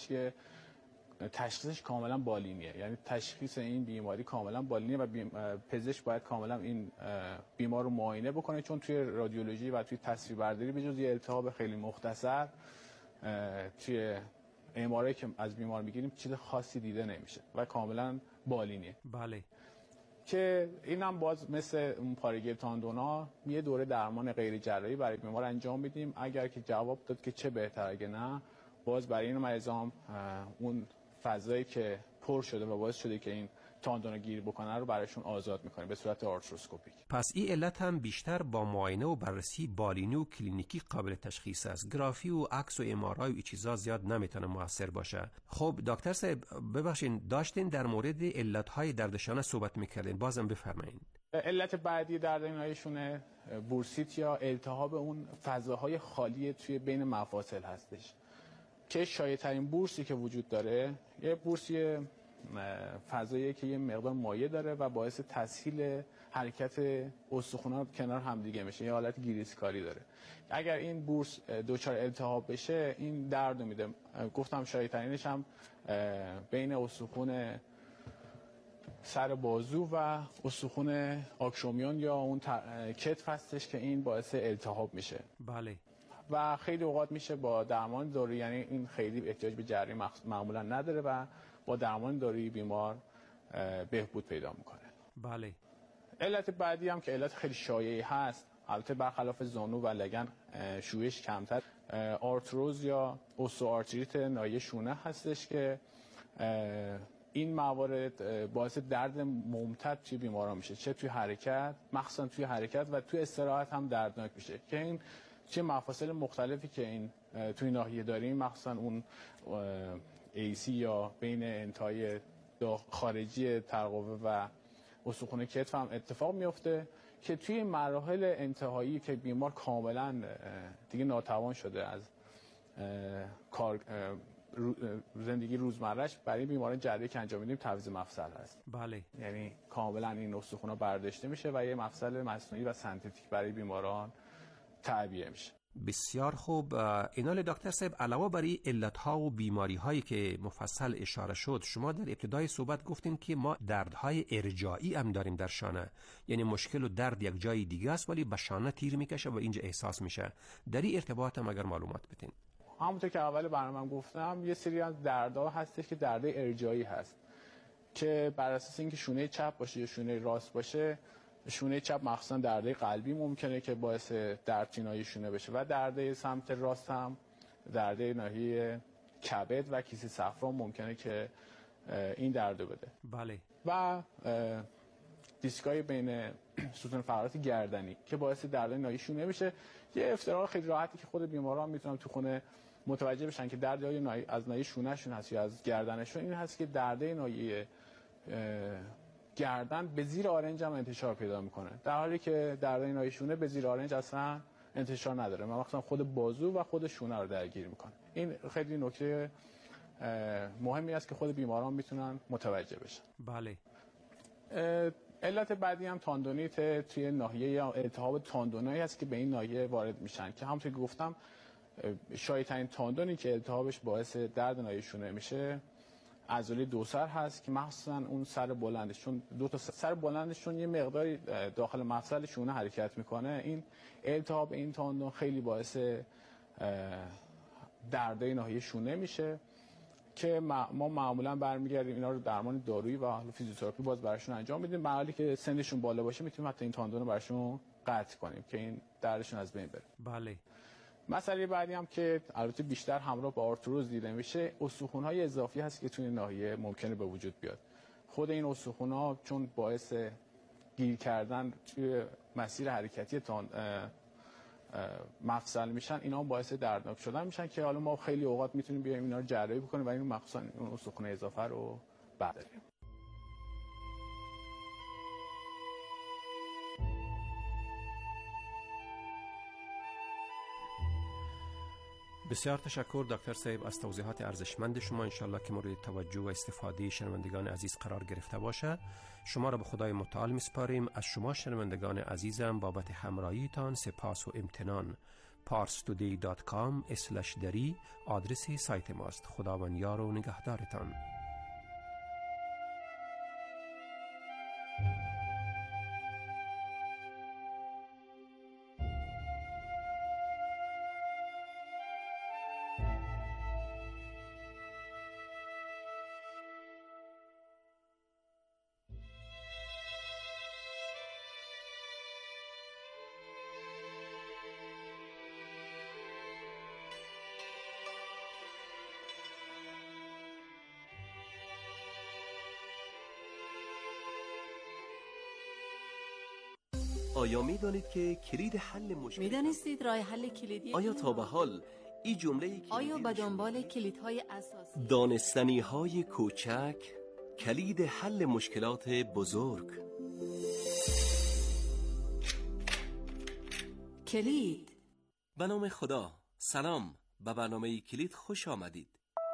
هستش که تشخیصش کاملا بالینیه، یعنی تشخیص این بیماری کاملا بالینیه و پزشک باید کاملا این بیمار رو معاینه بکنه، چون توی رادیولوژی و توی تصویربرداری به جز یه التهاب خیلی مختصر توی MRI که از بیمار میگیریم چیز خاصی دیده نمیشه و کاملا بالینیه. بله. که اینم باز مثل اون پارگی تاندونا یه دوره درمان غیر جراحی برای بیمار انجام میدیم. اگر که جواب داد که چه بهتر، اگه نه باز برای این مریضام اون فضایی که پر شده و باعث شده که این تاندونا گیر بکنه رو براشون آزاد میکنیم به صورت آرتروسکوپیک. پس این علت هم بیشتر با معاینه و بررسی بالینی و کلینیکی قابل تشخیص است. گرافی و عکس و MRI و این چیزا زیاد نمیتونه موثر باشه. خب دکتر صاحب ببخشید، داشتین در مورد علتهای دردشانه صحبت میکردین، بازم بفرمایید. علت بعدی دردهای شونه بورسیت یا التهاب اون فضاهای خالی توی بین مفاصل هستش که شایع‌ترین بورسی که وجود داره یه بورسی فضاییه که یه مقدار مایع داره و باعث تسهیل حرکت استخوان‌ها کنار هم دیگه میشه، یه حالت گریسکاری داره. اگر این بورس دچار التهاب بشه این درد میده. گفتم شایع‌ترینش هم بین استخوان سر بازو و استخوان آکشومیون یا اون کتف هستش که این باعث التهاب میشه. بله. و خیلی اوقات میشه با درمان دارویی، یعنی این خیلی احتیاج به جراحی معمولا نداره و با درمان دارویی بیمار بهبود پیدا میکنه. بله. علت بعدی هم که علت خیلی شایعی هست، البته برخلاف زانو و لگن شویش کمتر، آرتروز یا اوستئوآرتریت ناحیه شونه هستش که این موارد باعث درد ممتد توی بیماران میشه، چه توی حرکت، مخصوصا توی حرکت و توی استراحت هم دردناک میشه که این چه مفاصل مختلفی که این توی ناحیه داریم، مخصوصا اون AC یا بین انتهای خارجی ترقوه و استخوان کتف هم اتفاق میفته که توی مراحل انتهایی که بیمار کاملا دیگه ناتوان شده از کار زندگی روزمرهش، برای بیماران جراحی که انجام میدیم تعویض مفصل هست. بله. یعنی کاملا این استخوان‌ها برداشته میشه و یه مفصل مصنوعی و سنتتیک برای بیماران تعبیه میشه. بسیار خوب. اینال دکتر صاحب، علاوه بر علت‌ها و بیماری‌هایی که مفصل اشاره شد، شما در ابتدای صحبت گفتین که ما دردهای ارجاعی هم داریم در شانه، یعنی مشکل و درد یک جای دیگه است ولی به شانه تیر میکشه و اینجا احساس میشه. در این ارتباط هم اگر معلومات بدین. همونطور که اول برنامه گفتم یه سری از دردها هستش که درد ارجاعی هست که بر اساس اینکه شونه چپ باشه یا شونه راست باشه، شونه چپ مخصوصا درد قلبی ممکنه که باعث درد ناحیه شونه بشه و درد سمت راست هم درد ناحیه کبد و کیسه صفرا ممکنه که این درد بده. بله. و دیسکای بین ستون فقرات گردنی که باعث درد ناحیه شونه میشه. یه افتراق خیلی راحتی که خود بیماران میتونن تو خونه متوجه بشن که درد از ناحیه شونهشون هست یا از گردنشون، این هست که درد ناحیه گردن به زیر آرنج هم انتشار پیدا میکنه، در حالی که درد ناحیه شونه به زیر آرنج اصلا انتشار نداره، مثلا خود بازو و خود شونه رو درگیر میکنه. این خیلی نکته مهمی است که خود بیماران میتونن متوجه بشن. بله. علت بعدی هم تاندونیت توی ناحیه یا التهاب تاندونایی است که به این ناحیه وارد میشن که همونطور که گفتم شایع‌ترین تاندونی که التهابش باعث درد ناحیه شونه میشه عضله دوسر هست که مخصوصا اون سر بلندش، چون دو تا سر بلندشون یه مقداری داخل مفصل شونه حرکت میکنه، این التهاب این تاندون خیلی باعث دردای ناحیه شونه میشه که ما معمولا برمیگردیم اینا رو درمان دارویی و فیزیوتراپی باز براشون انجام میدیم. در که سنشون بالا باشه میتونیم حتی این تاندون رو براشون قطع کنیم که این دردشون از بین بره. بله. مسئله بعدی هم که البته بیشتر همراه با آرتروز دیده میشه، استخوان‌های اضافی هست که توی ناحیه ممکنه به وجود بیاد. خود این استخوان‌ها چون باعث گیر کردن توی مسیر حرکتی مفصل میشن، اینا هم باعث دردناک شدن میشن که حالا ما خیلی اوقات میتونیم بیایم اینا رو جراحی بکنیم و این مخصوصا اون استخوان اضافه رو برداریم. بسیار تشکر دکتر صاحب از توضیحات ارزشمند شما. انشالله که مورد توجه و استفاده شنوندگان عزیز قرار گرفته باشه. شما را به خدای متعال میسپاریم. از شما شنوندگان عزیزم بابت همراهیتان سپاس و امتنان. parstoday.com/dari آدرس سایت ماست. خداوند یار و نگهدارتان. آیا می‌دانید که کلید حل مشکل می‌دانستید راه حل کلیدی آیا تا به حال این جمله آیا به دنبال کلیدهای اساسی دانستنی‌های کوچک کلید حل مشکلات بزرگ؟ کلید؟ به نام خدا. سلام، به برنامه کلید خوش آمدید.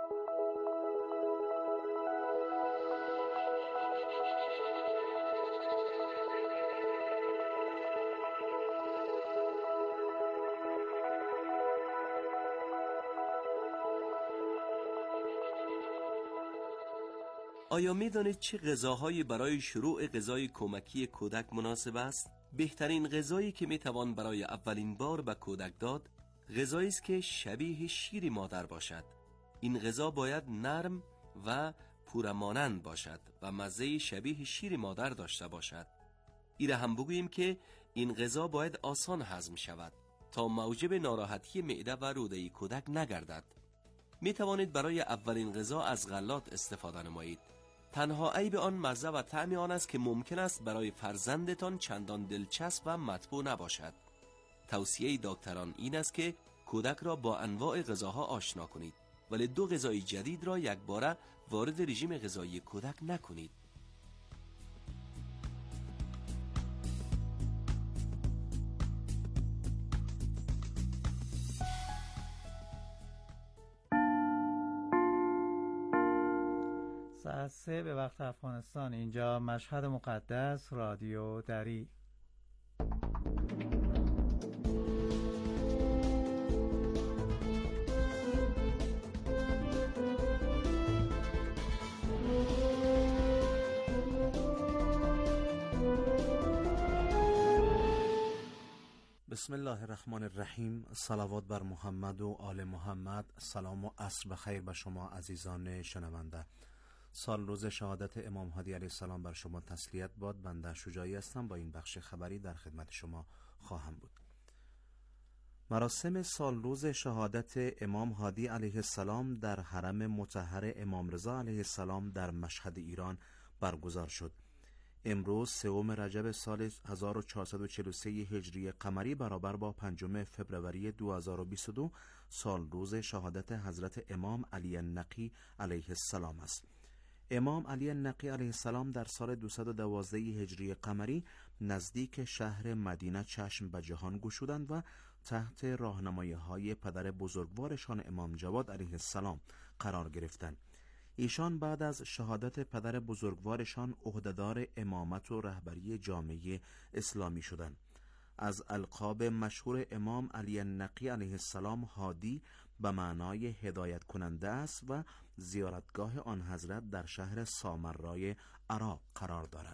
آیا می دانید چه غذاهایی برای شروع غذای کمکی کودک مناسب است؟ بهترین غذایی که می توان برای اولین بار به کودک داد، غذایی است که شبیه شیر مادر باشد. این غذا باید نرم و پورمانند باشد و مزه شبیه شیر مادر داشته باشد. ایره هم بگوییم که این غذا باید آسان هضم شود تا موجب ناراحتی معده و روده کودک نگردد. می توانید برای اولین غذا از غلات استفاده نمایید. تنها عیب آن مزه و طعم آن است که ممکن است برای فرزندتان چندان دلچسب و مطبوع نباشد. توصیه دکتران این است که کودک را با انواع غذاها آشنا کنید، ولی دو غذای جدید را یکباره وارد رژیم غذایی کودک نکنید. ساعت 3 به وقت افغانستان. اینجا مشهد مقدس، رادیو دری. بسم الله الرحمن الرحیم. صلوات بر محمد و آل محمد. سلام و عصر بخیر به شما عزیزان شنونده. سال روز شهادت امام هادی علیه السلام بر شما تسلیت باد. بنده شجاعی هستم، با این بخش خبری در خدمت شما خواهم بود. مراسم سال روز شهادت امام هادی علیه السلام در حرم مطهر امام رضا علیه السلام در مشهد ایران برگزار شد. امروز 3 رجب سال 1443 هجری قمری برابر با 5 فوریه 2022 سال روز شهادت حضرت امام علی النقی علیه السلام است. امام علی النقی علیه السلام در سال 212 هجری قمری نزدیک شهر مدینه چشم به جهان گشودند و تحت راهنمایی‌های پدر بزرگوارشان امام جواد علیه السلام قرار گرفتند. ایشان بعد از شهادت پدر بزرگوارشان عهدهدار امامت و رهبری جامعه اسلامی شدند. از القاب مشهور امام علی النقی علیه السلام هادی به معنای هدایت کننده است و زیارتگاه آن حضرت در شهر سامرای عراق قرار دارد.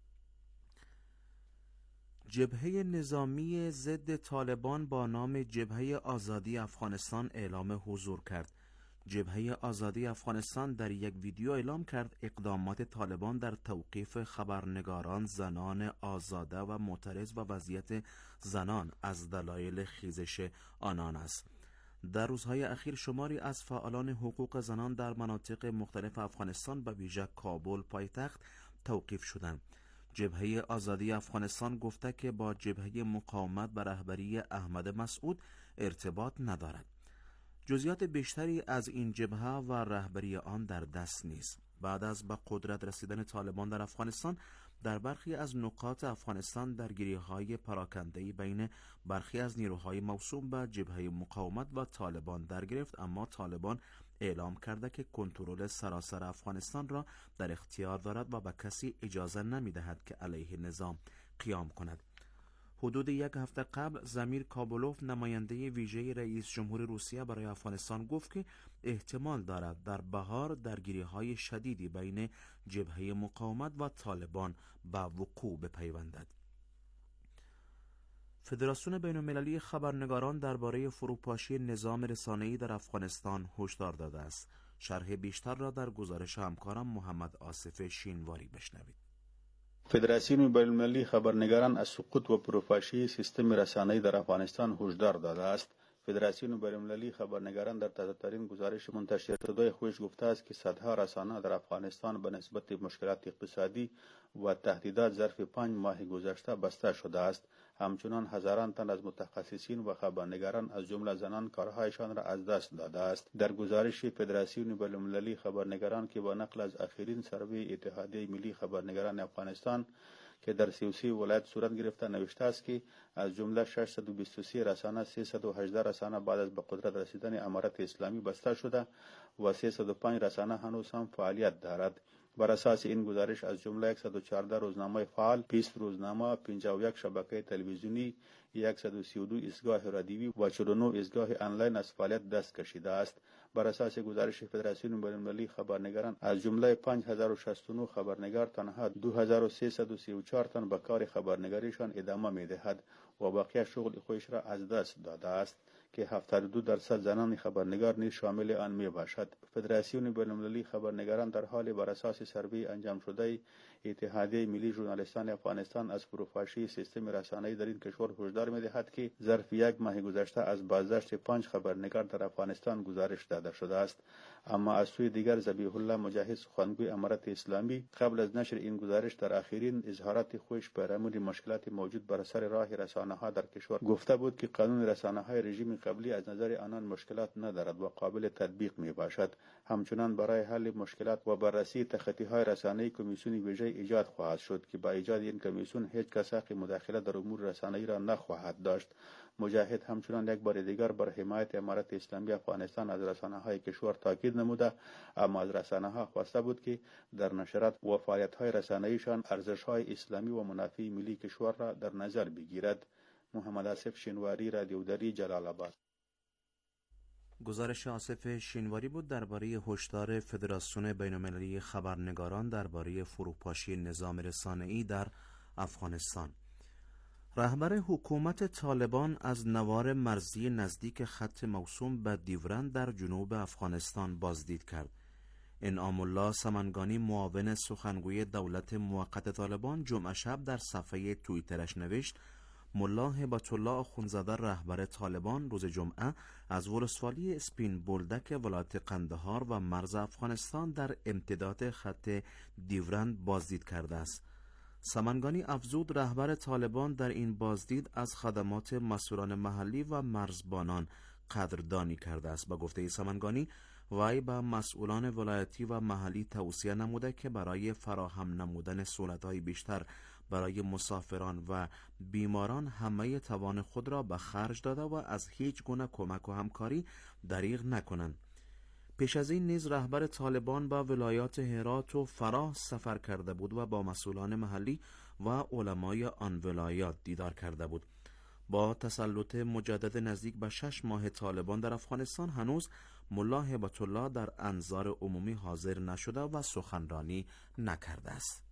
جبهه نظامی ضد طالبان با نام جبهه آزادی افغانستان اعلام حضور کرد. جبهه آزادی افغانستان در یک ویدیو اعلام کرد اقدامات طالبان در توقیف خبرنگاران، زنان آزاده و معترض و وضعیت زنان از دلایل خیزش آنان است. در روزهای اخیر شماری از فعالان حقوق زنان در مناطق مختلف افغانستان به ویژه کابل پایتخت توقیف شدند. جبهه آزادی افغانستان گفته که با جبهه مقاومت به رهبری احمد مسعود ارتباط ندارد. جزئیات بیشتری از این جبهه و رهبری آن در دست نیست. بعد از به قدرت رسیدن طالبان در افغانستان، در برخی از نقاط افغانستان درگیری‌های پراکنده‌ای بین برخی از نیروهای موسوم به جبهه مقاومت و طالبان در گرفت، اما طالبان اعلام کرده که کنترل سراسر افغانستان را در اختیار دارد و به کسی اجازه نمی‌دهد که علیه نظام قیام کند. حدود یک هفته قبل زمیر کابولوف نماینده ویژه رئیس جمهور روسیه برای افغانستان گفت که احتمال دارد در بهار درگیری‌های شدیدی بین جبهه مقاومت و طالبان به وقوع بپیوندد. فدراسیون بین‌المللی خبرنگاران درباره فروپاشی نظام رسانه‌ای در افغانستان هشدار داده است. شرح بیشتر را در گزارش همکارم محمد آصف شینواری بشنوید. فدراسیون بین‌المللی خبرنگاران از سقوط و فروپاشی سیستم رسانه‌ای در افغانستان هشدار داده است. فدراسیون بین‌المللی خبرنگاران در تازه‌ترین گزارش منتشر شده خودش گفته است که صدها رسانه در افغانستان به نسبت مشکلات اقتصادی و تهدیدات ظرف 5 ماه گذشته بسته شده است. همچنان هزاران تن از متخصصین و خبرنگاران از جمله زنان کارهایشان را از دست داده است. در گزارش فدراسیون بین‌المللی خبرنگاران که با نقل از اخرین سروی اتحادیه ملی خبرنگاران افغانستان که در 33 ولایت صورت گرفته نوشته است که از جمله 623 رسانه 318 رسانه بعد از به قدرت رسیدن امارت اسلامی بسته شده و 305 رسانه هنوز هم فعالیت دارد. بر اساس این گزارش از جمله 114 روزنامه فعال، 20 روزنامه، 51 شبکه تلویزیونی، 132 ایستگاه رادیویی و 49 ایستگاه آنلاین از فعالیت دست کشیده است. بر اساس گزارش فدراسیون بین‌المللی خبرنگاران از جمله 5069 خبرنگار تنها 2334 تن به کار خبرنگاریشان ادامه می‌دهد و بقیه شغل خودش را از دست داده است که 72% زنان خبرنگار نیز شامل آن می باشد. فدراسیون بین‌المللی خبرنگاران در حال بر اساس سروی انجام شده اتحادیه ملی ژورنالیستان افغانستان از فروپاشی سیستم رسانه‌ای در این کشور هشدار می‌دهد که ظرف 1 ماه گذشته از بازداشت 5 خبرنگار در افغانستان گزارش داده شده است. اما از سوی دیگر ذبیح الله مجاهد سخنگوی امارت اسلامی قبل از نشر این گزارش در آخرین اظهارات خودش پیرامون مشکلات موجود بر سر راه رسانه‌ها در کشور گفته بود که قانون رسانه‌های رژیم قبلی از نظر آنان مشکلات ندارد و قابل تطبیق می باشد. همچنان برای حل مشکلات و بررسی تخطی‌های رسانه‌ای کمیسیون ویژه ایجاد خواهد شد که با ایجاد این کمیسیون هیچ کس حق مداخله در امور رسانه‌ای را نخواهد داشت. مجاهد همچنان یک بار دیگر بر حمایت امارت اسلامی افغانستان از رسانه‌های کشور تاکید نموده، اما از رسانه‌ها خواسته بود که در نشرات و فعالیت‌های رسانه‌ایشان ارزش‌های اسلامی و منافع ملی کشور را در نظر بگیرد. محمد آصف شینواری، رادیو دری، جلال آباد. گزارش آصف شینواری بود درباره هشدار فدراسیون بین‌المللی خبرنگاران درباره فروپاشی نظام رسانه‌ای در افغانستان. رهبر حکومت طالبان از نوار مرزی نزدیک خط موسوم به دیورند در جنوب افغانستان بازدید کرد. انعام الله سمنگانی معاون سخنگوی دولت موقت طالبان جمعه شب در صفحه توییترش نوشت ملا هبت الله آخوندزاده رهبر طالبان روز جمعه از ولسوالی اسپین بولدک ولایت قندهار و مرز افغانستان در امتداد خط دیورند بازدید کرده است. سمنگانی افزود رهبر طالبان در این بازدید از خدمات مسئولان محلی و مرزبانان قدردانی کرده است. با گفته سمنگانی وی به مسئولان ولایتی و محلی توصیه نموده که برای فراهم نمودن سهولت‌های بیشتر برای مسافران و بیماران همه توان خود را به خرج داده و از هیچ گونه کمک و همکاری دریغ نکنند. پیش از این نیز رهبر طالبان به ولایات هرات و فراه سفر کرده بود و با مسئولان محلی و علمای آن ولایات دیدار کرده بود. با تسلط مجدد نزدیک به 6 ماه طالبان در افغانستان هنوز ملا هبت الله در انظار عمومی حاضر نشده و سخنرانی نکرده است.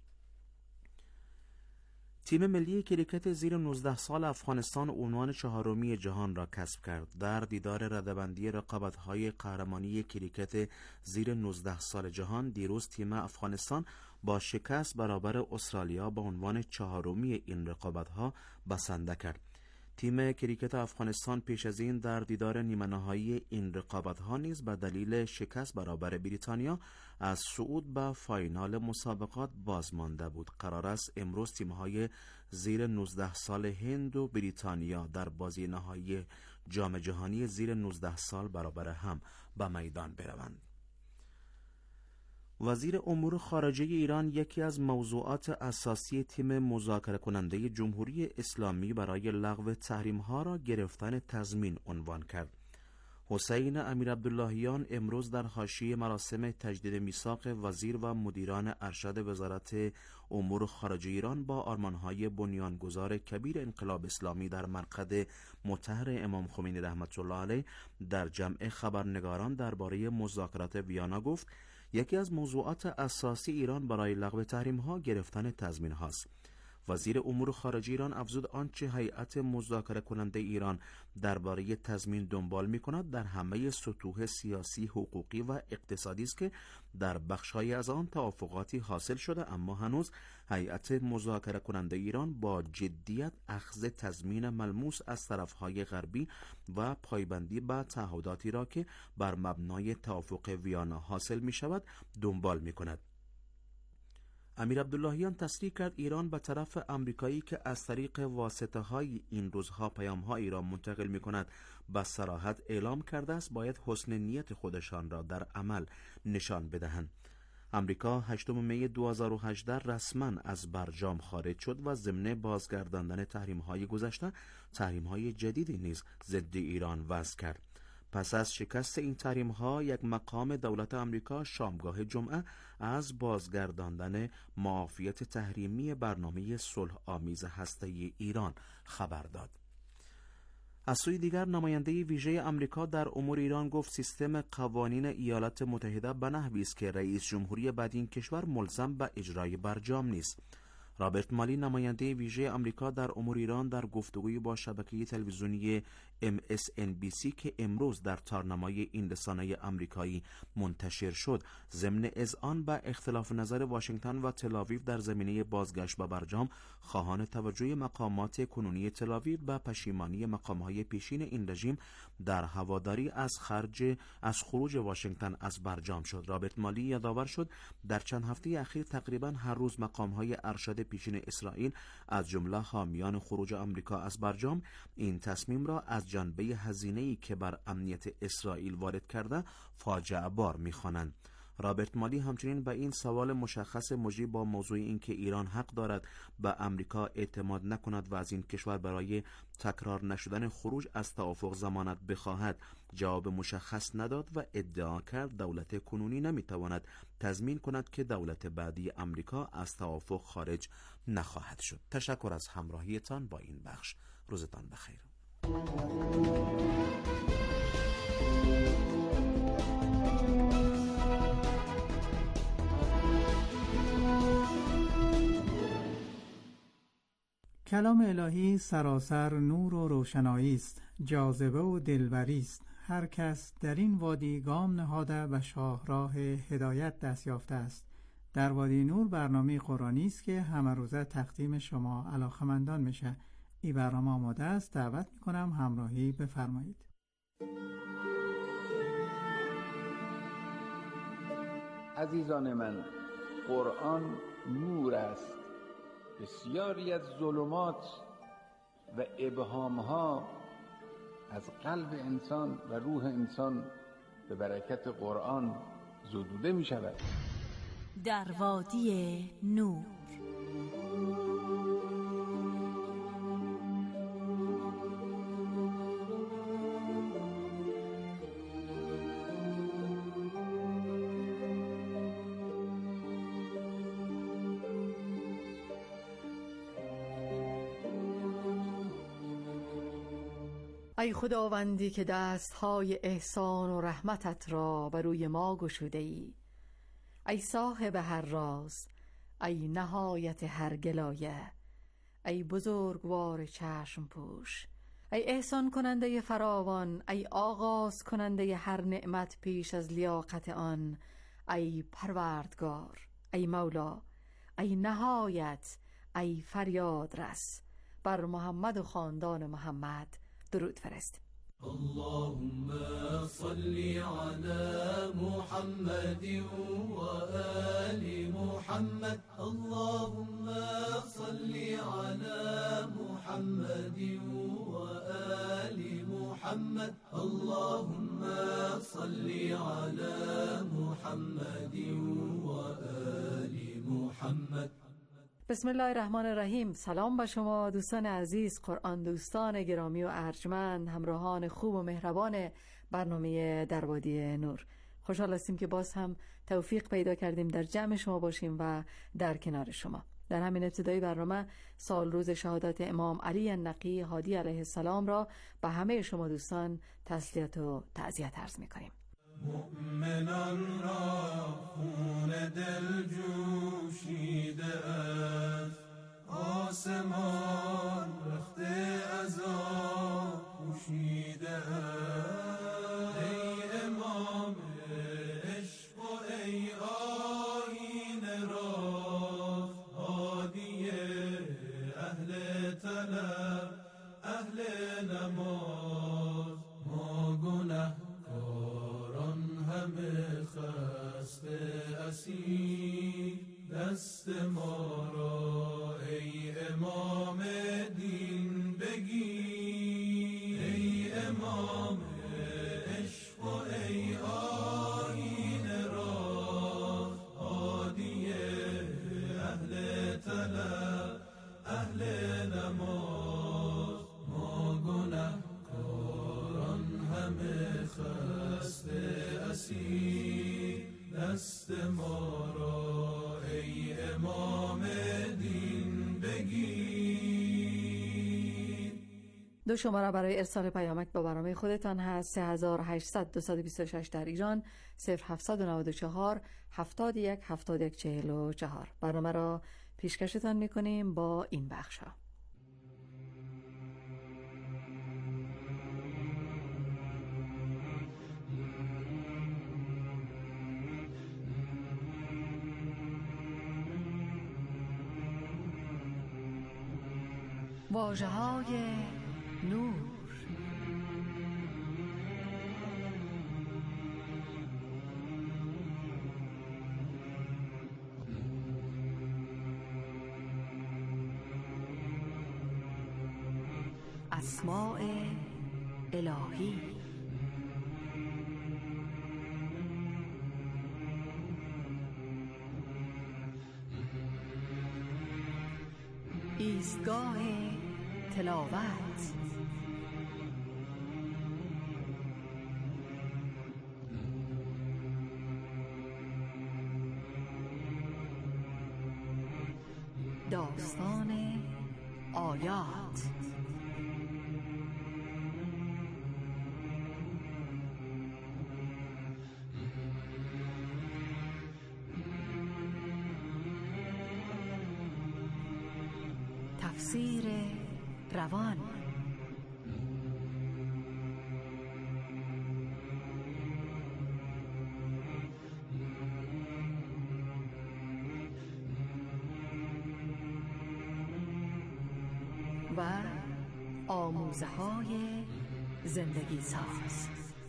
تیم ملی کریکت زیر 19 سال افغانستان عنوان 4 جهان را کسب کرد. در دیدار رده‌بندی رقابت‌های قهرمانی کریکت زیر 19 سال جهان دیروز تیم افغانستان با شکست برابر استرالیا به عنوان 4 این رقابت‌ها بسنده کرد. تیم کریکت افغانستان پیش از این در دیدار نیمه نهایی این رقابت‌ها نیز به دلیل شکست برابر بریتانیا از صعود به فاینال مسابقات بازمانده بود. قرار است امروز تیم‌های زیر 19 سال هند و بریتانیا در بازی نهایی جام جهانی زیر 19 سال برابر هم به میدان بروند. وزیر امور خارجه ایران یکی از موضوعات اساسی تیم مذاکره کننده جمهوری اسلامی برای لغو تحریم‌ها را گرفتن تضمین عنوان کرد. حسین امیر عبداللهیان امروز در حاشیه مراسم تجدید میثاق وزیر و مدیران ارشد وزارت امور خارجه ایران با آرمانهای بنیانگذار کبیر انقلاب اسلامی در مرقد مطهر امام خمینی رحمت الله علیه در جمع خبرنگاران درباره مذاکرات ویانا گفت یکی از موضوعات اساسی ایران برای لغو تحریم‌ها گرفتن تضمین هاست. وزیر امور خارجه ایران افزود آنچه هیئت مذاکره کننده ایران درباره تضمین دنبال می‌کند در همه سطوح سیاسی، حقوقی و اقتصادی است که در بخش‌های از آن توافقاتی حاصل شده، اما هنوز هیئت مذاکره کننده ایران با جدیت اخذ تضمین ملموس از طرف‌های غربی و پایبندی به تعهداتی را که بر مبنای توافق ویانا حاصل می‌شود دنبال می‌کند. امیر عبداللهیان تصریح کرد ایران به طرف امریکایی که از طریق واسطه های این روزها پیام های ایران منتقل می کند به صراحت اعلام کرده است باید حسن نیت خودشان را در عمل نشان بدهند. امریکا 8 می 2018 رسما از برجام خارج شد و ضمن بازگرداندن تحریم های گذشته تحریم های جدیدی نیز ضد ایران وضع کرد. پس از شکست این تحریم ها یک مقام دولت آمریکا شامگاه جمعه از بازگرداندن معافیت تحریمی برنامه صلح آمیز هسته ایران خبر داد. از سوی دیگر نماینده ویژه آمریکا در امور ایران گفت سیستم قوانین ایالات متحده به نحوی است که رئیس جمهوری بعد این کشور ملزم به اجرای برجام نیست. رابرت مالی نماینده ویژه آمریکا در امور ایران در گفتگوی با شبکه تلویزیونی MSNBC که امروز در تارنمای این رسانه آمریکایی منتشر شد ضمن اذعان به اختلاف نظر واشنگتن و تل‌آویو در زمینه بازگشت به برجام خواهان توجه مقامات کنونی تل‌آویو به پشیمانی مقام‌های پیشین این رژیم در هواداری از خروج واشنگتن از برجام شد. رابرت مالی یادآور شد در چند هفته اخیر تقریبا هر روز مقام‌های ارشد پیشین اسرائیل از جمله حامیان خروج آمریکا از برجام این تصمیم را از جنبه هزینه‌ای که بر امنیت اسرائیل وارد کرده فاجعه بار می‌خوانند. رابرت مالی همچنین به این سوال مشخص مجری با موضوع اینکه ایران حق دارد به آمریکا اعتماد نکند و از این کشور برای تکرار نشدن خروج از توافق ضمانت بخواهد جواب مشخص نداد و ادعا کرد دولت کنونی نمیتواند تضمین کند که دولت بعدی آمریکا از توافق خارج نخواهد شد. تشکر از همراهیتان با این بخش. روزتان بخیر. کلام الهی سراسر نور و روشنایی است، جاذبه و دلبری است. هر کس در این وادی گام نهاده و شاهراه هدایت دست یافته است. در وادی نور برنامه قرآنی است که همه روزه تقدیم شما علاقه‌مندان میشه. این برنامه آماده است. دعوت میکنم همراهی بفرمایید. عزیزان من، قرآن نور است. بسیاری از ظلمات و ابهامها از قلب انسان و روح انسان به برکت قرآن زدوده می شود. در وادی نور. ای خداوندی که دستهای احسان و رحمتت را بر روی ما گشوده ای، ای صاحب هر راز، ای نهایت هر گلایه، ای بزرگوار چشم پوش، ای احسان کننده فراوان، ای آغاز کننده هر نعمت پیش از لیاقت آن، ای پروردگار، ای مولا، ای نهایت، ای فریاد رس. بر محمد و خاندان محمد درود فرست. اللهم صل على محمد وآل محمد. اللهم صل على محمد وآل محمد. اللهم صل على محمد وآل محمد. بسم الله الرحمن الرحیم. سلام به شما دوستان عزیز، قرآن دوستان گرامی و ارجمند، همراهان خوب و مهربان برنامه در وادی نور. خوشحال هستیم که باز هم توفیق پیدا کردیم در جمع شما باشیم و در کنار شما. در همین ابتدای برنامه سال روز شهادت امام علی النقی هادی علیه السلام را به همه شما دوستان تسلیت و تعزیت عرض می‌کنیم. مؤمنان را خون دل جوشیده است، آسمان رخت عذاب پوشیده است. ای امام عشق و ای آیین راز، هادی اهل طلب اهل نماز، ما گنهکاران همه خسته اسیر، دست ما را ای امام دین بگیر. ای امام عشق و ای آیین راز، هادی اهل طلب اهل نماز، ما گنهکاران همه خسته اسیر، دست ما را ای امام دین بگیر. دو شماره برای ارسال پیامک با برنامه خودتان هست: 3800 در ایران، 0794 71 71 44. برنامه را پیشکشتان میکنیم با این بخشا. واژه‌های نور. اسماء الهی. ایستگاه تلاوت. داستان آیات. تفسیر روان. و آموزه‌های زندگی ساز.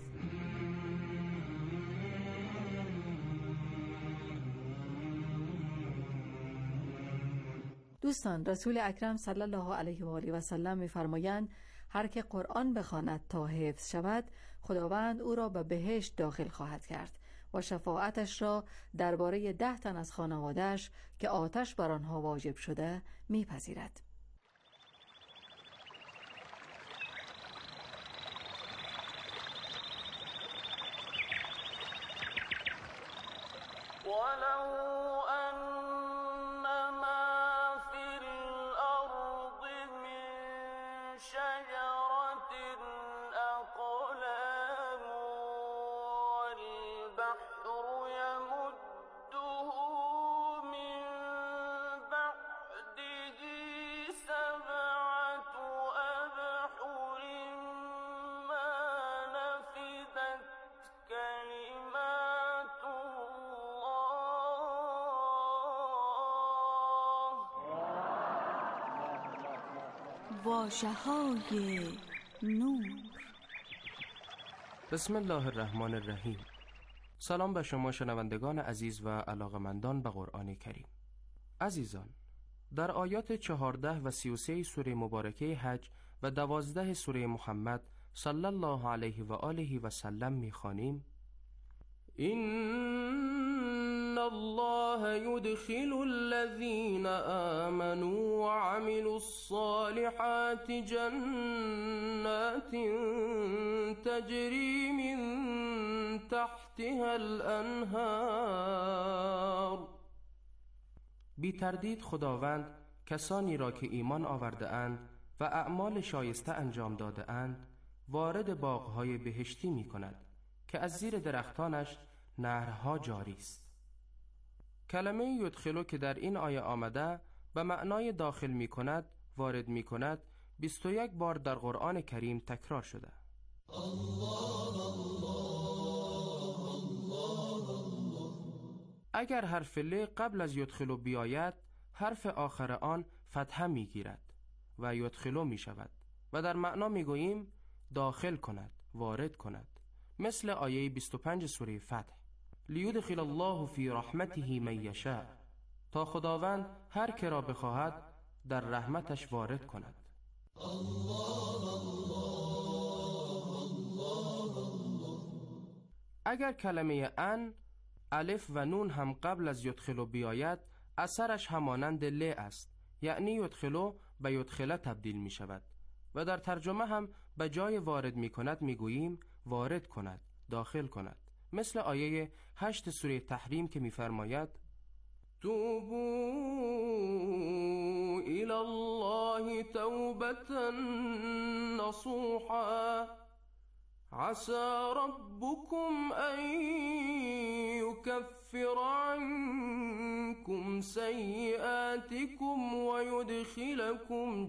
دوستان، رسول اکرم صلی الله علیه و آله و سلم می‌فرمایند هر که قرآن بخواند تا حفظ شود، خداوند او را به بهشت داخل خواهد کرد و شفاعتش را درباره 10 تن از خانواده‌اش که آتش بر آنها واجب شده میپذیرد. واژه‌های نور. بسم الله الرحمن الرحیم. سلام به شما شنوندگان عزیز و علاقمندان به قرآن کریم. عزیزان، در آیات 14 و 33 سوره مبارکه حج و 12 سوره محمد صلی الله علیه و آله و سلم می‌خوانیم: این الله يدخل الذين آمنوا وعملوا الصالحات جنات تجري من تحتها الانهار. بی تردید خداوند کسانی را که ایمان آورده اند و اعمال شایسته انجام داده اند وارد باغ‌های بهشتی می کند که از زیر درختانش نهرها جاری است. کلمه یدخلو که در این آیه آمده به معنای داخل می کند، وارد می کند 21 بار در قرآن کریم تکرار شده. اگر حرف ل قبل از یدخلو بیاید، حرف آخر آن فتحه می گیرد و یدخلو می شود و در معنا می گوییم داخل کند، وارد کند، مثل آیه 25 سوره فتح: لیدخل الله فی رحمته من یشاء، تا خداوند هر که را بخواهد در رحمتش وارد کند. اگر کلمه ان، الف و نون هم قبل از یدخلو بیاید، اثرش همانند ل است، یعنی یدخلو به یدخله تبدیل می شود و در ترجمه هم به جای وارد می کند می گوییم وارد کند، داخل کند، مثل آیه 8 سوره تحریم که می فرماید: توبوا الی الله توبة نصوحا عسى ربكم ان يكفر عنكم سيئاتكم ويدخلكم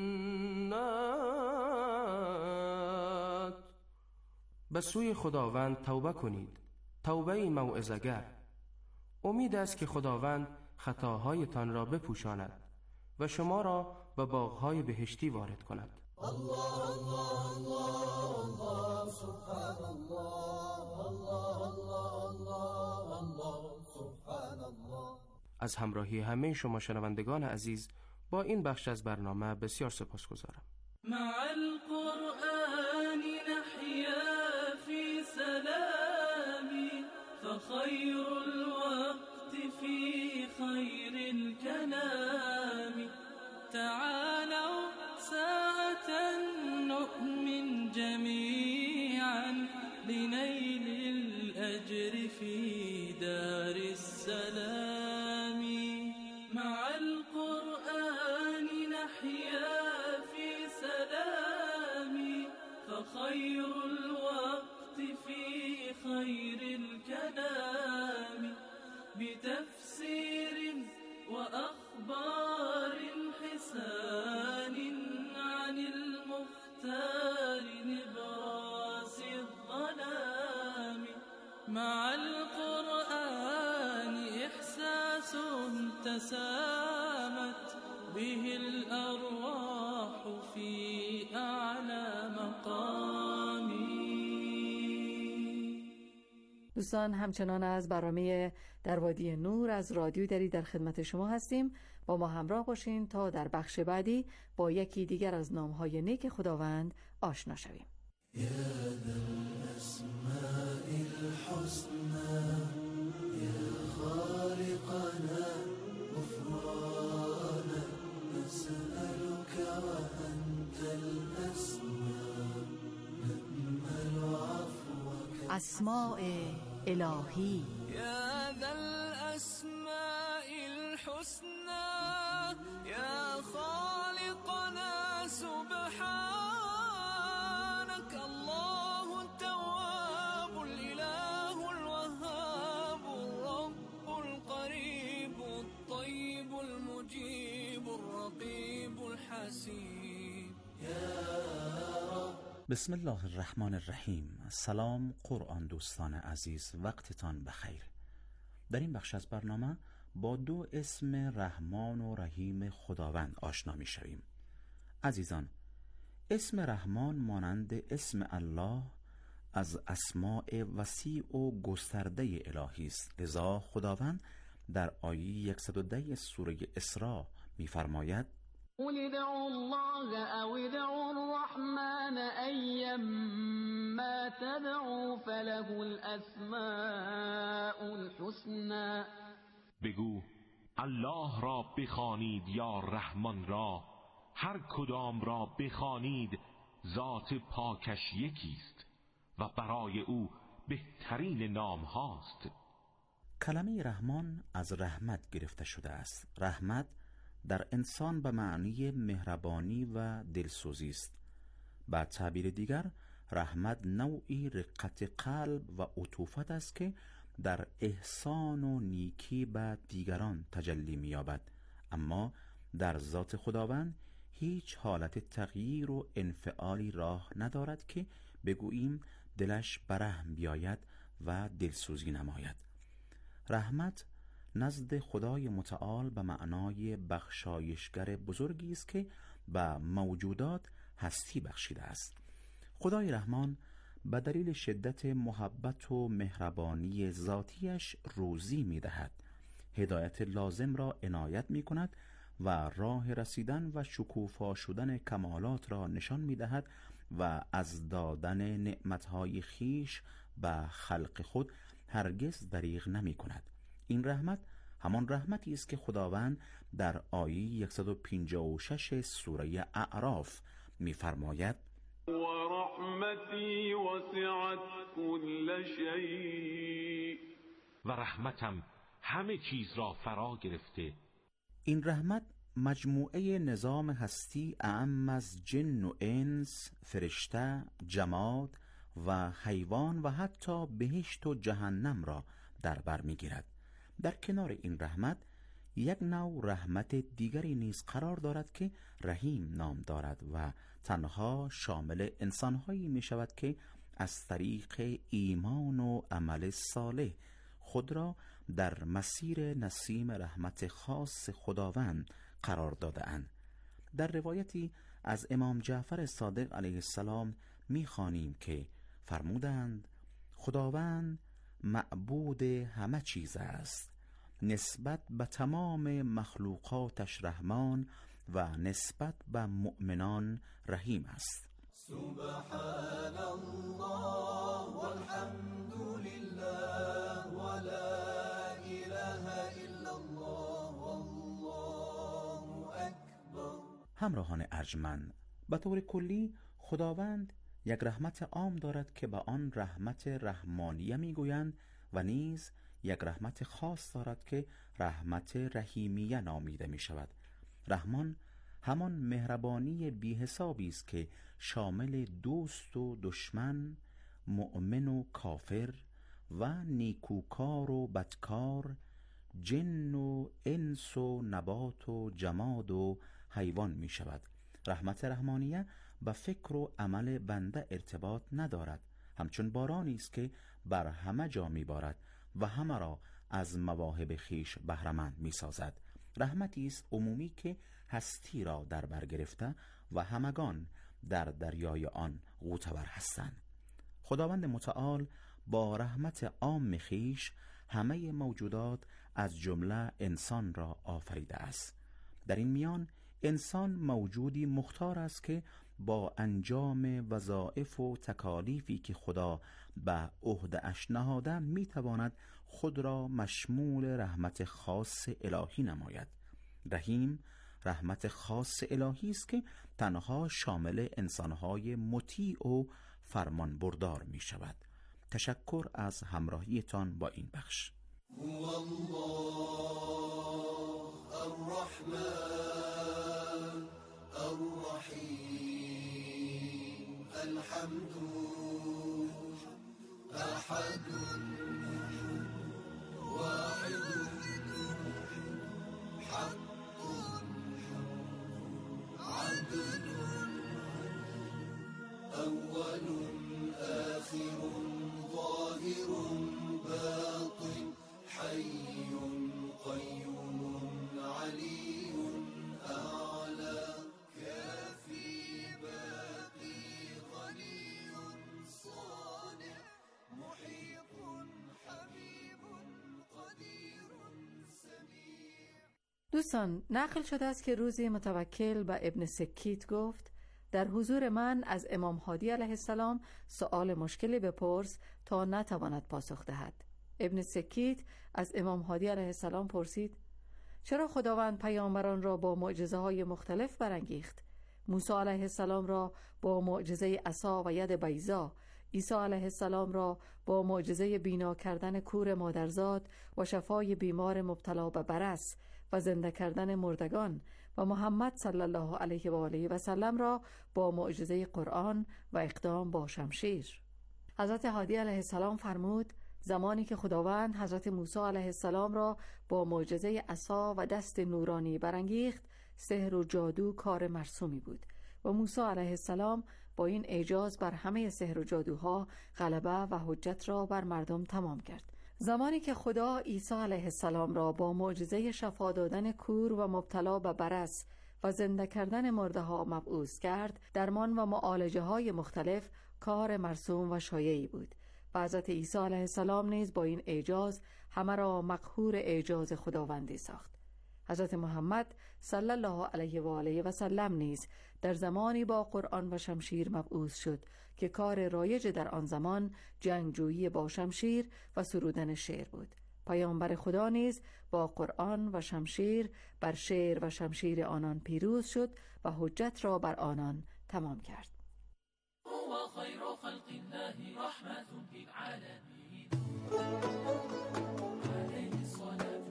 جنات. به سوی خداوند توبه کنید، توبه موعظه‌گر. امید است که خداوند خطاهایتان را بپوشاند و شما را به باغ‌های بهشتی وارد کند. الله الله الله الله سبحان الله الله الله الله سبحان الله. از همراهی همه شما شنوندگان عزیز با این بخش از برنامه بسیار سپاسگزارم. مع القرآن نحيا في سلام فخير الوقت في خير الكلام تعالوا ساعة نؤمن جميعا لنيل الأجر في دار السلام. مع القرآن نحيا في سلام فخير الوقت في خير الكلام بتفسير وأخبار حسان عن المختار نبراس الظلام. مع القرآن إحساس تسامت به الأرواح في أعلى مقام. دوستان، همچنان از برنامه در وادی نور از رادیو دری در خدمت شما هستیم. با ما همراه باشین تا در بخش بعدی با یکی دیگر از نام‌های نیک خداوند آشنا شویم. یا ذا الاسماء الحسنى یا خالقنا غفرانا نسألك وأنت الأسماء نأمل عفوك. اسماء الهی يا ذا الأسماء الحسنى يا خالقنا سبحانك الله التواب الإله الوهاب الرب القريب الطيب المجيب الرقيب الحسيب يا رب. بسم الله الرحمن الرحیم. سلام قرآن دوستان عزیز، وقتتان بخیر. در این بخش از برنامه با دو اسم رحمان و رحیم خداوند آشنا می شویم. عزیزان، اسم رحمان مانند اسم الله از اسماء وسیع و گسترده الهی است، لذا خداوند در آیه 110 سوره اسراء می فرماید: قل ادعوا الله او ادعوا الرحمن ایما أيما تدعو فله الأسماء الحسنى. بگو الله را بخوانید یا رحمان را، هر کدام را بخوانید ذات پاکش یکیست و برای او بهترین نام هاست. کلمه رحمان از رحمت گرفته شده است. رحمت در انسان به معنی مهربانی و دلسوزی است. به تعبیر دیگر رحمت نوعی رقت قلب و عطوفت است که در احسان و نیکی به دیگران تجلی می‌یابد، اما در ذات خداوند هیچ حالت تغییر و انفعالی راه ندارد که بگوییم دلش برحم بیاید و دلسوزی نماید. رحمت نزد خدای متعال به معنای بخشایشگر بزرگی است که به موجودات هستی بخشیده است. خدای رحمان به دلیل شدت محبت و مهربانی ذاتیش روزی می دهد، هدایت لازم را عنایت می کند و راه رسیدن و شکوفا شدن کمالات را نشان می دهد و از دادن نعمتهای خیش به خلق خود هرگز دریغ نمی کند. این رحمت همان رحمتی است که خداوند در آیه 156 سوره اعراف می فرماید: و رحمتی وسعت كل شیء، و رحمتم همه چیز را فرا گرفته. این رحمت مجموعه نظام هستی اعم از جن و انس، فرشته، جماد و حیوان و حتی بهشت و جهنم را در بر می‌گیرد. در کنار این رحمت یک نوع رحمت دیگری نیز قرار دارد که رحیم نام دارد و تنها شامل انسان‌هایی می‌شود که از طریق ایمان و عمل صالح خود را در مسیر نسیم رحمت خاص خداوند قرار داده‌اند. در روایتی از امام جعفر صادق علیه السلام می‌خوانیم که فرمودند خداوند معبود همه چیز است، نسبت به تمام مخلوقاتش رحمان و نسبت به مؤمنان رحیم است. سبحان الله والحمد لله ولا اله الا الله والله اکبر. همراهان ارجمند، به طور کلی خداوند یک رحمت عام دارد که به آن رحمت رحمانیه میگویند و نیز یک رحمت خاص دارد که رحمت رحیمیه نامیده می شود. رحمان همان مهربانی بی حسابی است که شامل دوست و دشمن، مؤمن و کافر و نیکوکار و بدکار، جن و انس و نبات و جماد و حیوان می شود. رحمت رحمانیه به فکر و عمل بنده ارتباط ندارد، همچون بارانی است که بر همه جا می بارد و همه را از مواهب خیش بهره‌مند می سازد. رحمتی است عمومی که هستی را در بر گرفته و همگان در دریای آن غوطه‌ور هستند. خداوند متعال با رحمت عام خیش همه موجودات از جمله انسان را آفریده است. در این میان انسان موجودی مختار است که با انجام وظایف و تکالیفی که خدا به عهده اش نهاده میتواند خود را مشمول رحمت خاص الهی نماید. رحیم رحمت خاص الهی است که تنها شامل انسانهای مطیع و فرمان بردار می شود. تشکر از همراهیتان با این بخش. الله الرحمن الرحیم الحمد احد واحد حق عدل اول آخر ظاهر باطن حي قيوم علي أعلى كافي باقي غني صانع محيط حبيب قدير سميع. دوستان، نقل شده است که روزی متوکل به ابن سکیت گفت در حضور من از امام هادی علیه السلام سؤال مشکلی بپرس تا نتواند پاسخ دهد. ابن سکیت از امام هادی علیه السلام پرسید: چرا خداوند پیامبران را با معجزه‌های مختلف برانگیخت؟ موسی علیه السلام را با معجزه عصا و ید بیضا، عیسی علیه السلام را با معجزه بینا کردن کور مادرزاد و شفای بیمار مبتلا به برص و زنده کردن مردگان، و محمد صلی الله علیه و آله و سلم را با معجزه قرآن و اقدام با شمشیر. حضرت هادی علیه السلام فرمود: زمانی که خداوند حضرت موسی علیه السلام را با معجزه عصا و دست نورانی برانگیخت، سحر و جادو کار مرسومی بود و موسی علیه السلام با این اعجاز بر همه سحر و جادوها غلبه و حجت را بر مردم تمام کرد. زمانی که خدا عیسی علیه السلام را با معجزه شفا دادن کور و مبتلا به برص و زنده کردن مرده ها مبعوث کرد، درمان و معالجه های مختلف کار مرسوم و شایعی بود و حضرت عیسی علیه السلام نیز با این اعجاز همه را مقهور اعجاز خداوندی ساخت. حضرت محمد صلی الله علیه و آله و سلم نیز در زمانی با قرآن و شمشیر مبعوث شد که کار رایج در آن زمان جنگجویی با شمشیر و سرودن شعر بود. پیامبر خدا نیز با قرآن و شمشیر بر شعر و شمشیر آنان پیروز شد و حجت را بر آنان تمام کرد. هو خیر خلق الله رحمت للعالمین علیه الصلاة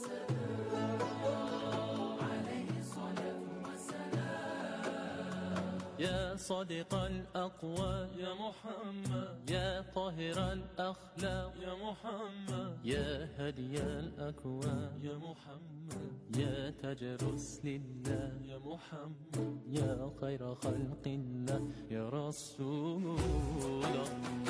والسلام يا صادق الأقوال يا محمد يا طاهر الأخلاق يا محمد يا هدي الأكوان يا محمد يا تاج رسل الله يا محمد يا خير خلق الله يا رسول الله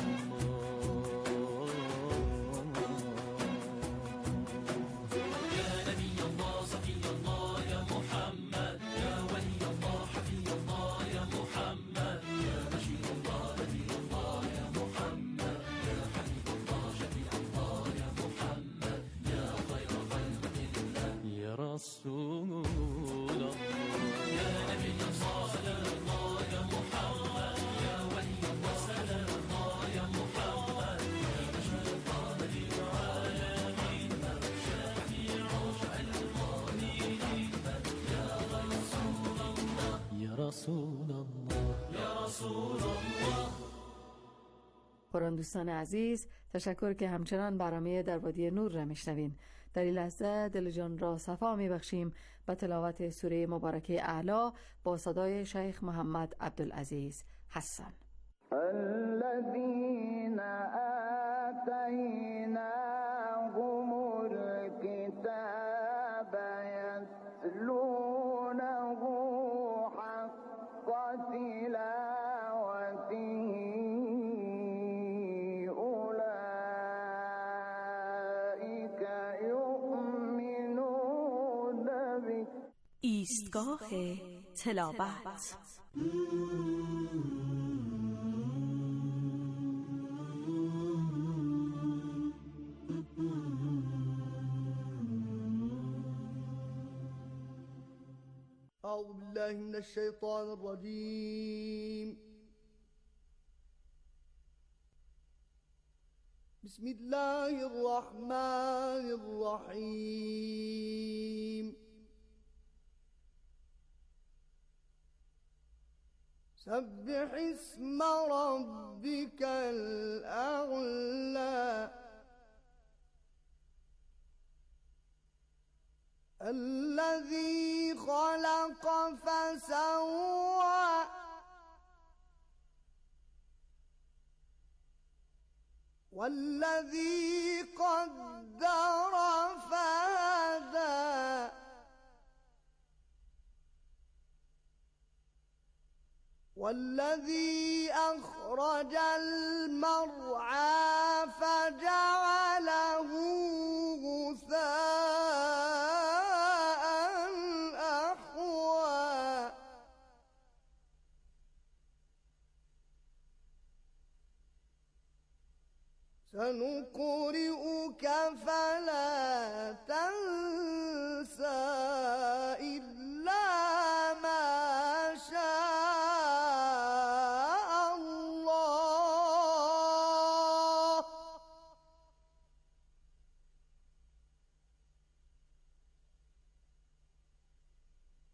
رسول الله يا نبي صلى الله يا محمد يا ولي الله صلى الله يا محمد يا بشير الله للعالمين شفيع المؤمنين يا رسول الله يا رسول الله يا رسول الله. قرآن دوستان عزیز، تشکر که همچنان برنامه در وادی نور را میشنوین. در این لحظه دل جان را صفا میبخشیم به تلاوت سوره مبارکه اعلی با صدای شیخ محمد عبدالعزیز حسن. الذين آتيناهم الكتاب يتلونه حق تلاوته ایستگاه تلاوت. أعوذ بالله من الشيطان الرجيم. بسم الله الرحمن الرحيم. سبح اسم ربك الأعلى الذي خلق فسوى والذي قدر فهدى والذي أخرج المرعى فجعله غثاء أحوى سنقرئك فلا تنسى إلا ما شاء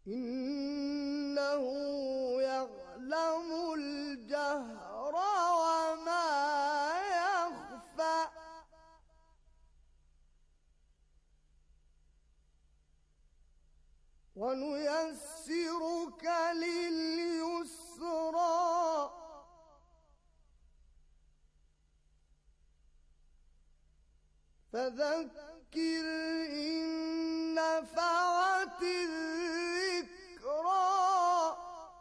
إنه يعلم الجهر وما يخفى ونيسرك لليسرى فذكر إن نفعت الذكرى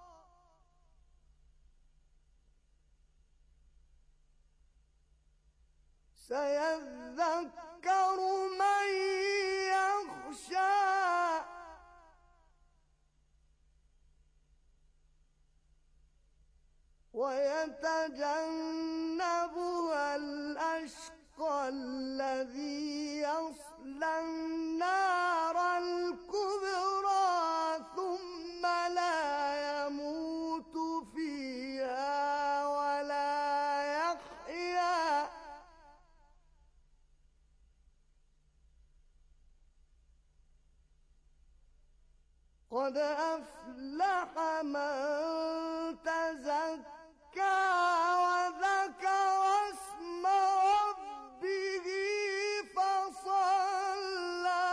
سيذكر من يخشى ويتجنبها الأشقى الذي يصلى النار الكبرى ثم لا يموت فيها ولا يحيا قد أفلح من تزكى وذكر اسم ربه فصلى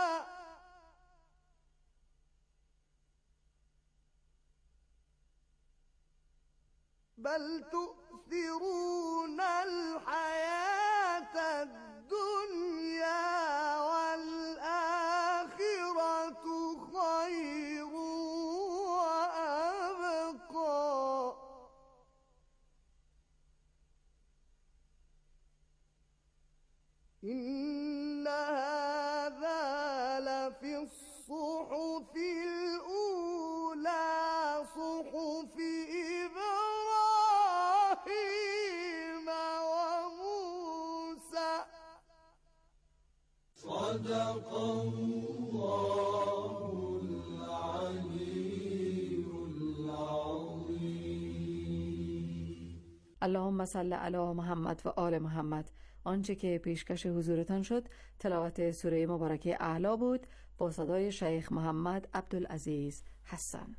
بل تؤثرون الحياة الدنيا والآخرة خير وأبقى إن هذا لفي الصحف الأولى صحف إبراهيم وموسى صدق الله العلي العظيم. اللهم صل علی محمد و آل محمد. آنچه که پیشکش حضورتان شد تلاوت سوره مبارکه اعلی بود با صدای شیخ محمد عبدالعزیز حسن.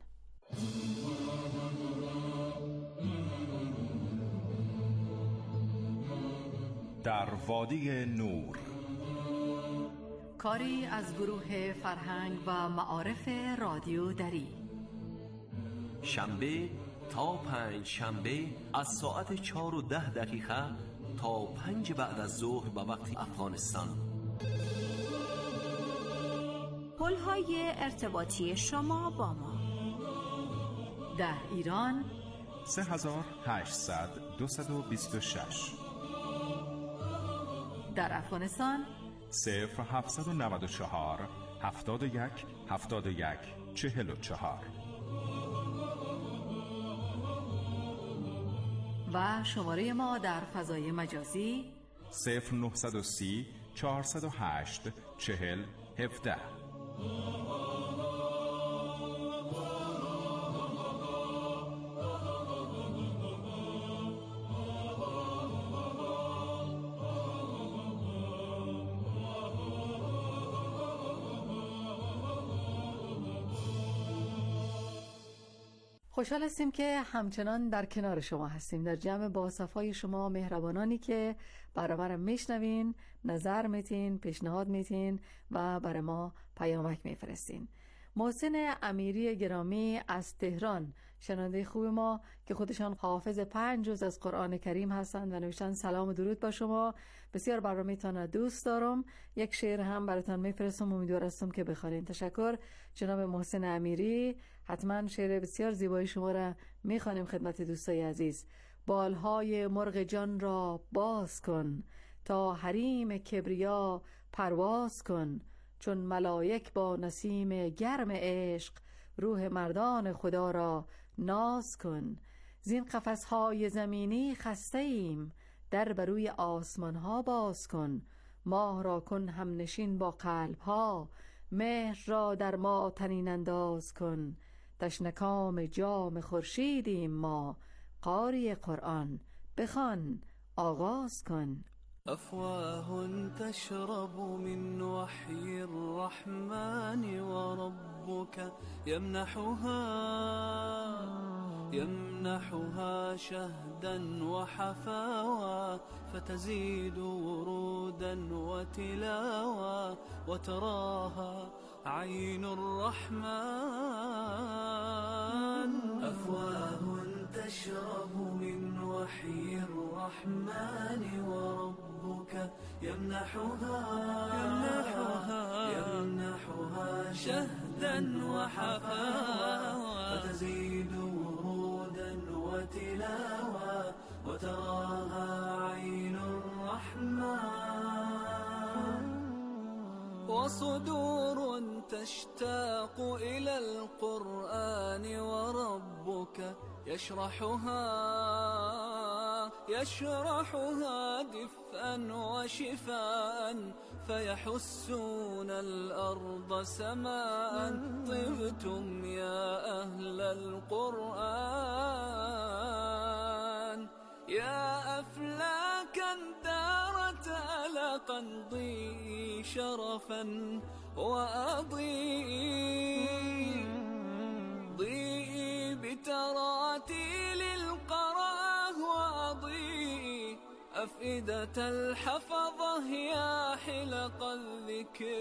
در وادی نور، کاری از گروه فرهنگ و معارف رادیو دری. شنبه تا 5 شنبه از ساعت 4:10 تا 5 بعد از ظهر به وقت افغانستان. پل‌های ارتباطی شما با ما: در ایران 3800 226، در افغانستان 0794 71 71 44 و شماره ما در فضای مجازی 0930 408 40 17. خوشحال هستیم که همچنان در کنار شما هستیم، در جمع باصفای شما مهربانانی که برای ما میشنوین، نظر میتین، پیشنهاد میتین و برای ما پیامک میفرستین. محسن امیری گرامی از تهران، شنونده خوب ما که خودشان حافظ 5 جز از قرآن کریم هستند و نوشتن سلام و درود با شما، بسیار برنامه‌تان دوست دارم، یک شعر هم براتون میفرستم، امیدوار هستم که بخوانید. تشکر جناب محسن امیری، حتما شعر بسیار زیبای شما را میخوانیم خدمت دوستای عزیز. بالهای مرغ جان را باز کن، تا حریم کبریا پرواز کن، چون ملائک با نسیم گرم عشق، روح مردان خدا را ناز کن. زین قفس‌های زمینی خسته ایم، در بروی آسمان ها باز کن. ماه را کن هم نشین با قلب ها، مهر را در ما تنین انداز کن. تشنکام جام خورشیدیم ما، قاری قرآن بخوان آغاز کن. أفواه تشرب من وحي الرحمن وربك يمنحها شهدا وحفاوى فتزيد ورودا وتلاوى وتراها عين الرحمن. أفواه تشرب من وحي الرحمن وربك يمنحها شهدا وحفاوى فتزيد ورودا وتلاوى وتراها عين الرحمن. وصدور تشتاق إلى القرآن وربك يشرحها دفءا وشفاء فيحسون الأرض سماء. طبتم يا أهل القرآن يا أفلاكا دارت ألقا ضيئي شرفا ضيئي بتراتيل القراه وأضيئي أفئدة الحفظة يا حلق الذكر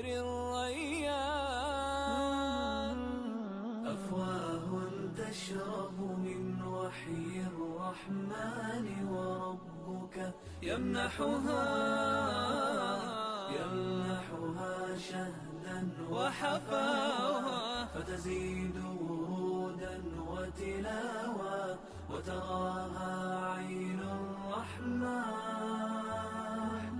الريان. أفواه تشرب من وحي الرحمن وربك يمنحها شهدا وحفاوى فتزيد ورودا وتلاوى وتراها عين الرحمن.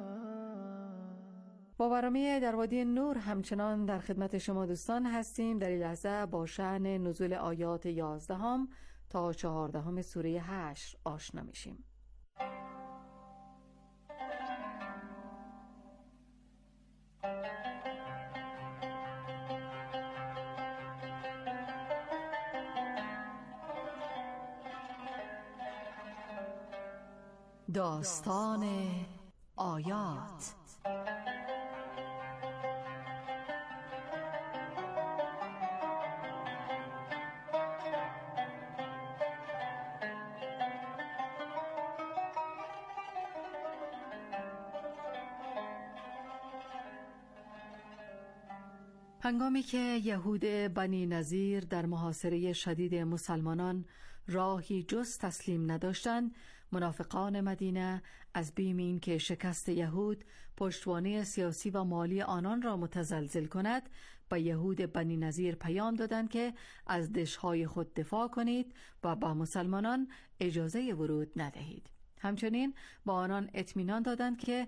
با برنامه در وادی نور همچنان در خدمت شما دوستان هستیم. در این لحظه با شأن نزول آیات 11 تا 14 سوره حشر آشنا میشیم. داستان آیات. هنگامی که یهود بنی نظیر در محاصره شدید مسلمانان راهی جز تسلیم نداشتند، منافقان مدینه از بیم این که شکست یهود پشتوانه سیاسی و مالی آنان را متزلزل کند، به یهود بنی نظیر پیام دادند که از دشهای خود دفاع کنید و با مسلمانان اجازه ورود ندهید. همچنین با آنان اطمینان دادند که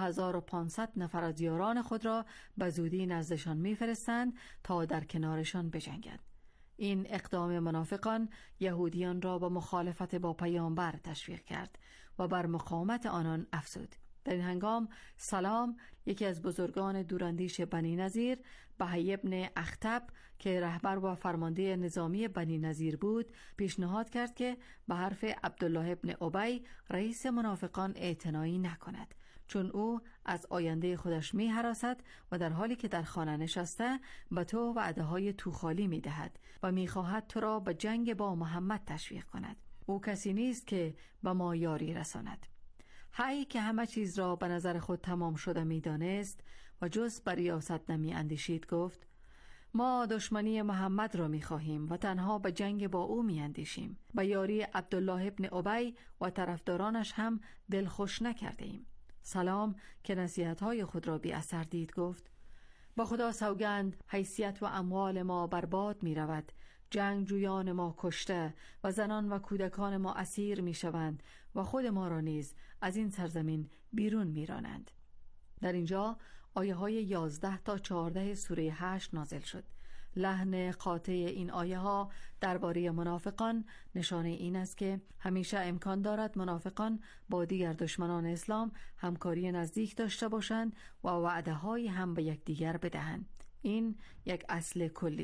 2500 نفر از یاران خود را به زودی نزدشان می‌فرستند تا در کنارشان بجنگند. این اقدام منافقان یهودیان را به مخالفت با پیامبر تشویق کرد و بر مقاومت آنان افزود. در این هنگام سلام، یکی از بزرگان دوراندیش بنی نظیر، بهی ابن اخطب که رهبر و فرمانده نظامی بنی نظیر بود، پیشنهاد کرد که به حرف عبدالله ابن ابی رئیس منافقان اعتنایی نکند، چون او از آینده خودش می هراسد و در حالی که در خانه نشسته به تو وعده های توخالی می دهد و می خواهد تو را به جنگ با محمد تشویق کند. او کسی نیست که به ما یاری رساند. هایی که همه چیز را به نظر خود تمام شده می دانست و جز بر ریاست نمی اندیشید گفت: ما دشمنی محمد را می خواهیم و تنها به جنگ با او می اندیشیم. به یاری عبدالله ابن ابی و طرفدارانش هم دل خوش نکرده ایم. سلام که نصیحت‌های خود را بی اثر دید گفت: با خدا سوگند حیثیت و اموال ما برباد می رود، جنگجویان ما کشته و زنان و کودکان ما اسیر می شوند و خود ما را نیز از این سرزمین بیرون می رانند. در اینجا آیه های 11 تا 14 سوره 8 نازل شد. لحن قاطع این آیه ها درباره منافقان نشانه این است که همیشه امکان دارد منافقان با دیگر دشمنان اسلام همکاری نزدیک داشته باشند و وعده های هم به یکدیگر بدهند. این یک اصل کلی است،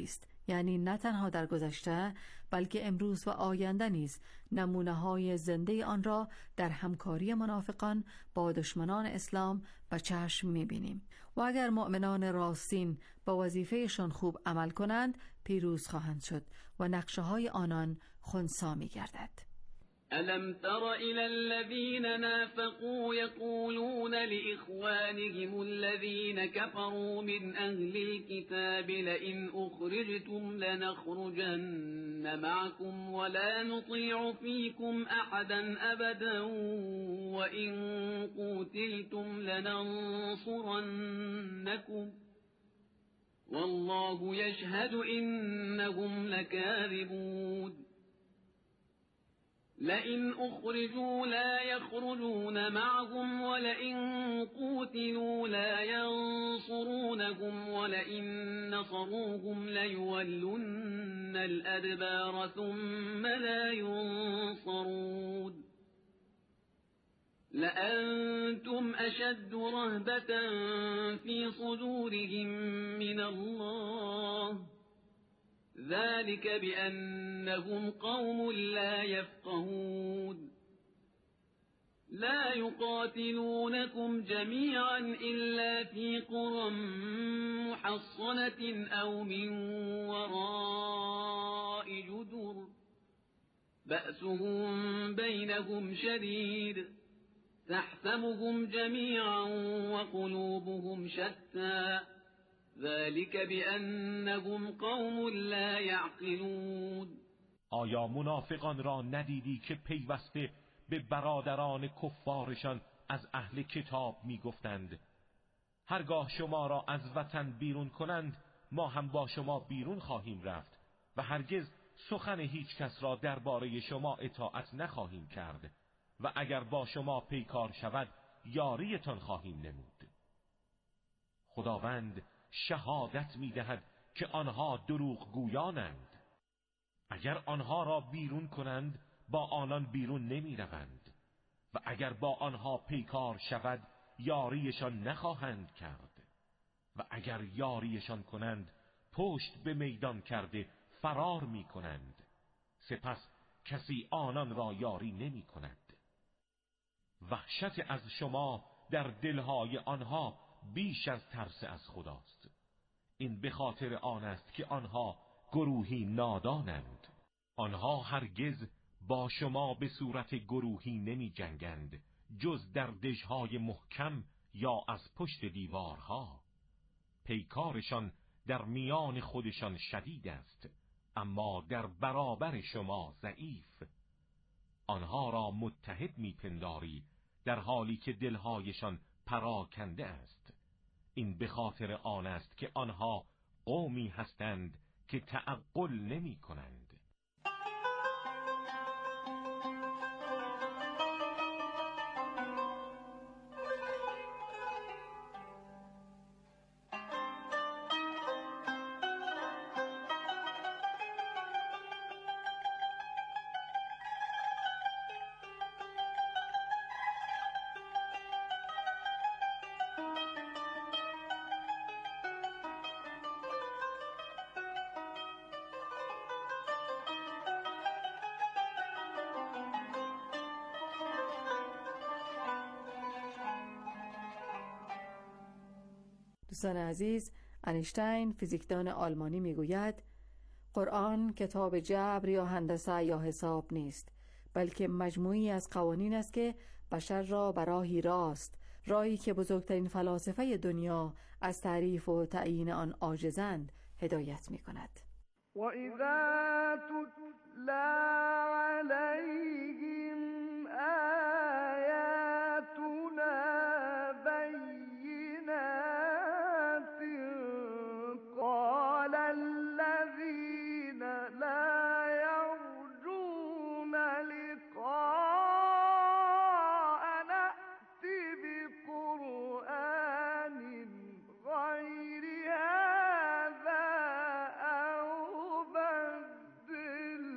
یعنی نه تنها در گذشته بلکه امروز و آینده نیز نمونه‌های زنده آن را در همکاری منافقان با دشمنان اسلام به چشم می‌بینیم و اگر مؤمنان راستین با وظیفهشان خوب عمل کنند پیروز خواهند شد و نقشه‌های آنان خنثی می‌گردد. ألم تر إلى الذين نافقوا يقولون لإخوانهم الذين كفروا من أهل الكتاب لئن أخرجتم لنخرجن معكم ولا نطيع فيكم أحدا أبدا وإن قتلتم لننصرنكم والله يشهد إنهم لكاذبون لئن أخرجوا لا يخرجون معهم ولئن قوتلوا لا ينصرونهم ولئن نصروهم ليولن الأدبار ثم لا ينصرون لأنتم أشد رهبة في صدورهم من الله ذلك بأنهم قوم لا يفقهون لا يقاتلونكم جميعا إلا في قرى محصنة أو من وراء جدر بأسهم بينهم شديد تحسبهم جميعا وقلوبهم شتى ذلك بأنهم قوم لا يعقلون. آیا منافقان را ندیدی که پیوسته به برادران کفارشان از اهل کتاب می گفتند هرگاه شما را از وطن بیرون کنند ما هم با شما بیرون خواهیم رفت و هرگز سخن هیچ کس را درباره شما اطاعت نخواهیم کرد و اگر با شما پیکار شود یاریتان خواهیم نمود. خداوند شهادت می‌دهد که آنها دروغ گویانند. اگر آنها را بیرون کنند با آنان بیرون نمی‌روند و اگر با آنها پیکار شود یاریشان نخواهند کرد و اگر یاریشان کنند پشت به میدان کرده فرار می‌کنند سپس کسی آنان را یاری نمی‌کند. وحشت از شما در دلهای آنها بیش از ترس از خداست. این به خاطر آن است که آنها گروهی نادانند. آنها هرگز با شما به صورت گروهی نمی جنگند جز در دژهای محکم یا از پشت دیوارها. پیکارشان در میان خودشان شدید است اما در برابر شما ضعیف. آنها را متحد میپنداری در حالی که دلهایشان پراکنده است. این به خاطر آن است که آنها قومی هستند که تعقل نمی کنند. دوستان عزیز، انیشتین فیزیکدان آلمانی میگوید قرآن کتاب جبر یا هندسه یا حساب نیست بلکه مجموعی از قوانین است که بشر را به راهی راست، راهی که بزرگترین فلاسفه دنیا از تعریف و تعیین آن عاجزند، هدایت میکند. و اذا تتلا علیهم آیاتنا بینات قال الذین لا یرجون لقاءنا ائت بقرآن غیر هذا او بدل.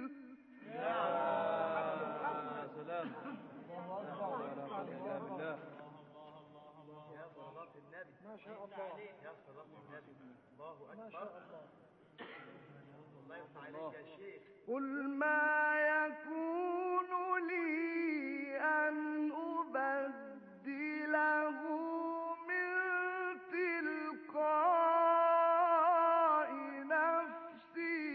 ما شاء الله يا صلاة النبي الله أكبر. قل ما يكون لي أن أبدله من تلقاء نفسي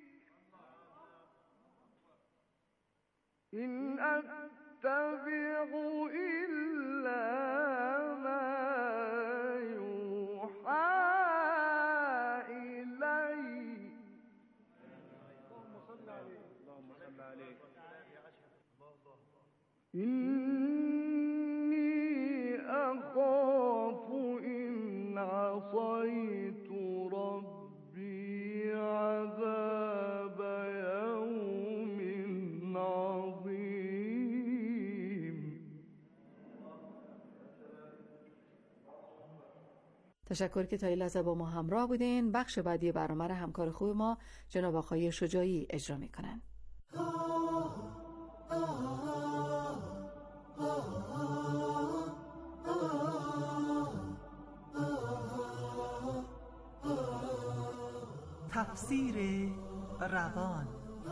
إن أتبع إلا ما يوحى إلي إني أخاف إن عصيت ربي عذاب يوم عظيم. تشکر که تا این لحظه با ما همراه بودین. بخش بعدی برنامه را همکار خوب ما جناب آقای شجاعی اجرا میکنن. تفسیر روان.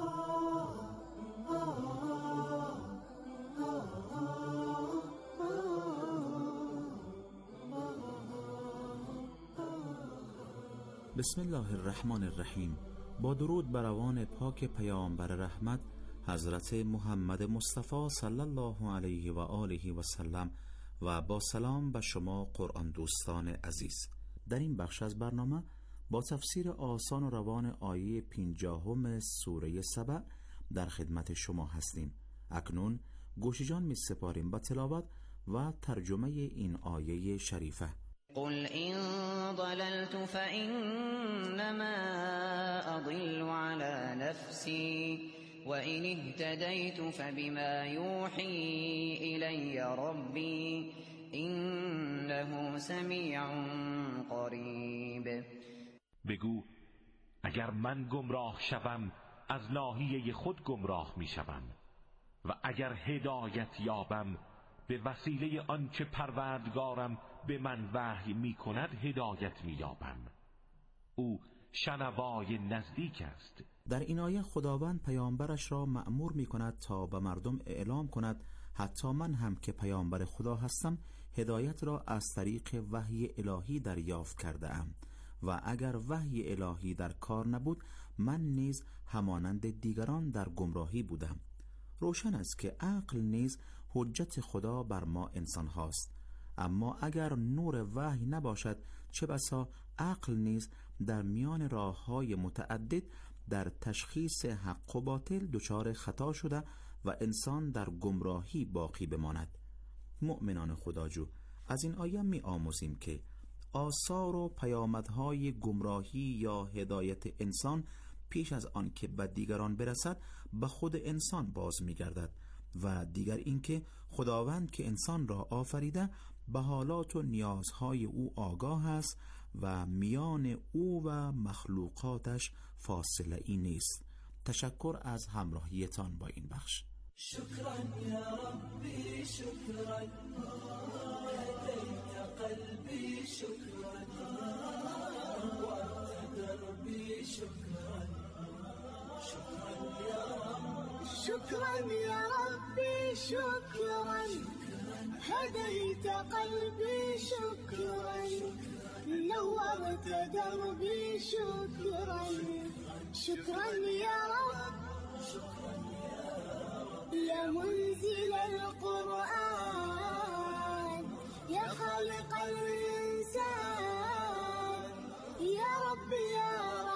بسم الله الرحمن الرحیم. با درود بر روان پاک پیامبر رحمت حضرت محمد مصطفی صلی الله علیه و آله و سلم و با سلام به شما قرآن دوستان عزیز. در این بخش از برنامه با تفسیر آسان و روان آیه 50 سوره سبع در خدمت شما هستیم. اکنون گوش جان می سپاریم به تلاوت و ترجمه این آیه شریفه. قل إن ضللت فإنما أضل على نفسي وإن اهتديت فبما يوحي إلي ربي إنه سميع قریب. بگو اگر من گمراه شوم از ناحیه خود گمراه می شوم و اگر هدایت یابم به وسیله آنچه پروردگارم به من وحی می کند هدایت می یابم. او شنوای نزدیک است. در این آیه خداوند پیامبرش را مأمور می کند تا به مردم اعلام کند حتی من هم که پیامبر خدا هستم هدایت را از طریق وحی الهی دریافت کرده ام و اگر وحی الهی در کار نبود من نیز همانند دیگران در گمراهی بودم. روشن است که عقل نیز حجت خدا بر ما انسان هاست، اما اگر نور وحی نباشد چه بسا عقل نیز در میان راه‌های متعدد در تشخیص حق و باطل دچار خطا شده و انسان در گمراهی باقی بماند. مؤمنان خداجو، از این آیه می آموزیم که آثار و پیامدهای گمراهی یا هدایت انسان پیش از آن که به دیگران برسد به خود انسان باز می گردد و دیگر اینکه خداوند که انسان را آفریده به حالات و نیازهای او آگاه است و میان او و مخلوقاتش فاصله ای نیست. تشکر از همراهیتان با این بخش. شكرا يا ربي شكرا هديت قلبي شكرا نورت دربي شكرا شكرا يا رب شكرا يا ربي شكرا هديت قلبي شكرا نورت دربي شكرا شكرا يا رب يا منزل القرآن يا خالق الإنسان يا رب يا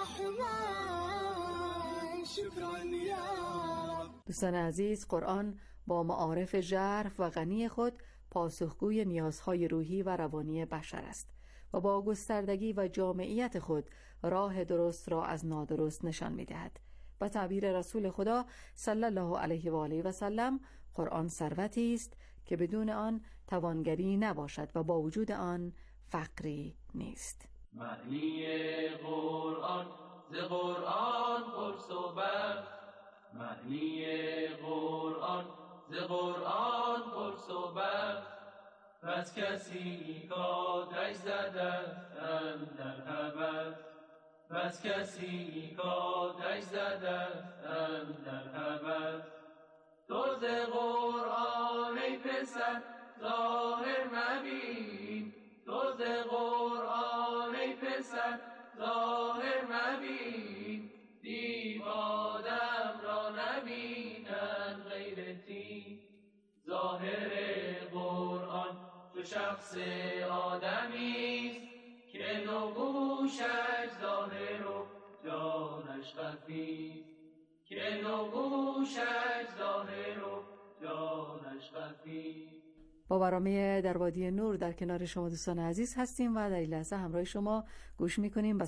رحمن شكرا يا رب. دوستان عزیز، قرآن با معارف ژرف و غنی خود پاسخگوی نیازهای روحی و روانی بشر است و با گستردگی و جامعیت خود راه درست را از نادرست نشان می‌دهد. به تعبیر رسول خدا صلی الله علیه و آله و سلم، قرآن ثروتی است که بدون آن توانگری نباشد و با وجود آن فقری نیست. معنی قرآن ز قرآن پرس و بر، معنی قرآن ز قرآن پرس و بر، پس کسی کاتش زده اندر خبر، بس کسی کاتش زده در هوس تو ز قرآن ای پسر ظاهر مبین تو ز قرآن ای پسر ظاهر مبین دیو آدم را نبینند غیرتی ظاهر قرآن تو شخص آدمیست که نگوشش ظاهر و جانش خفی که نگوشش ظاهر و جانش خفی. با برنامه در وادی نور در کنار شما دوستان عزیز هستیم و در این لحظه همراه شما گوش میکنیم به